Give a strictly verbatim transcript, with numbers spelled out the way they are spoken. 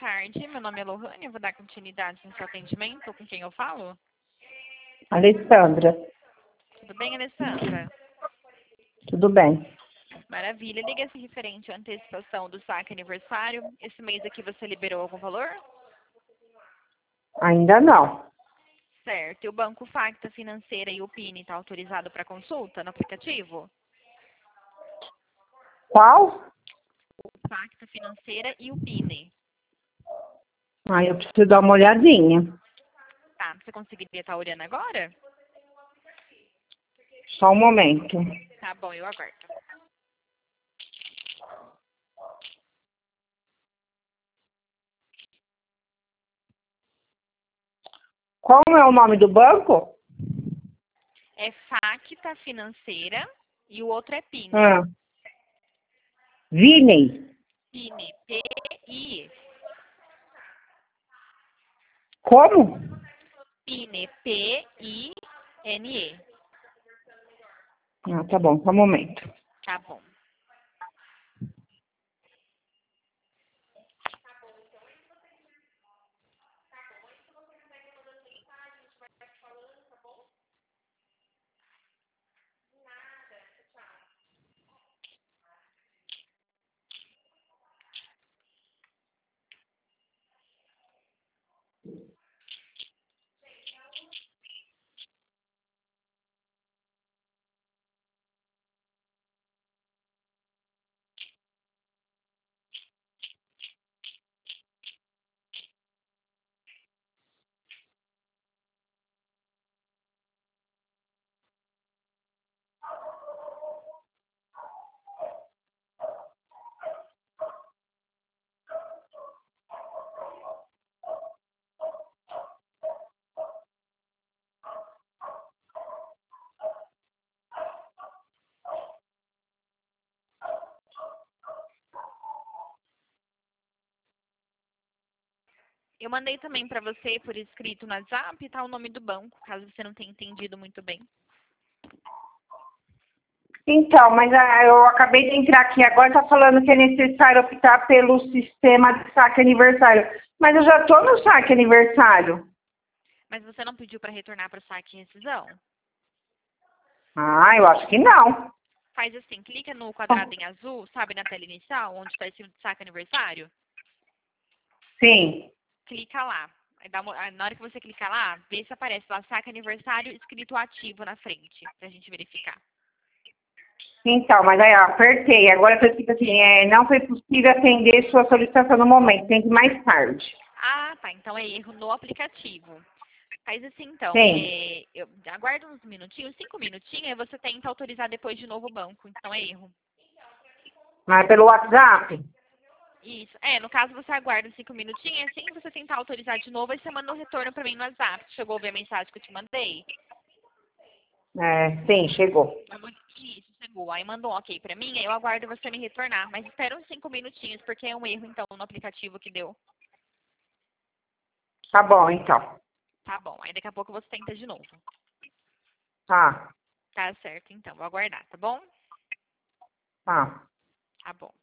tarde. Meu nome é Lohane, eu vou dar continuidade no seu atendimento. Com quem eu falo? Alessandra, Tudo bem, Alessandra? tudo bem? Maravilha. Liga-se referente à antecipação do saque aniversário. Esse mês aqui você liberou algum valor? Ainda não. Certo. E o Banco Facta Financeira e o P I N está autorizado para consulta no aplicativo? Qual? O Facta Financeira e o P I N. Ah, eu preciso dar uma olhadinha. Tá. Você conseguiria estar olhando agora? Só um momento. Tá bom, eu aguardo. Qual é o nome do banco? É Facta Financeira e o outro é P I N. Ah. Vini. P I N. P I. Como? P I N. P I N E. Ah, tá bom, só um momento. Tá bom. Eu mandei também para você por escrito no WhatsApp, tá o nome do banco, caso você não tenha entendido muito bem. Então, mas ah, eu acabei de entrar aqui agora, tá falando que é necessário optar pelo sistema de saque aniversário. Mas eu já tô no saque aniversário. Mas você não pediu para retornar para o saque e rescisão? Ah, eu acho que não. Faz assim, clica no quadrado em azul, sabe, na tela inicial, onde está escrito saque aniversário? Sim. Clica lá. Aí dá uma- na hora que você clicar lá, vê se aparece lá saque aniversário escrito ativo na frente, pra gente verificar. Então, mas aí eu apertei. Agora tá escrito assim, é, não foi possível atender sua solicitação no momento, tem que ir mais tarde. Ah, tá. Então é erro no aplicativo. Faz assim, então. Sim. É, eu aguardo uns minutinhos, cinco minutinhos, e você tenta autorizar depois de novo o banco. Então é erro. Mas pelo WhatsApp? Isso. É, no caso você aguarda uns cinco minutinhos, assim que você tentar autorizar de novo, aí você manda um retorno pra mim no WhatsApp. Chegou a ver a mensagem que eu te mandei? É, sim, chegou. Isso, chegou. Aí mandou um ok pra mim, aí eu aguardo você me retornar. Mas espera uns cinco minutinhos, porque é um erro, então, no aplicativo que deu. Tá bom, então. Tá bom. Aí daqui a pouco você tenta de novo. Tá, Tá certo, então. Vou aguardar, tá bom? tá. Tá bom.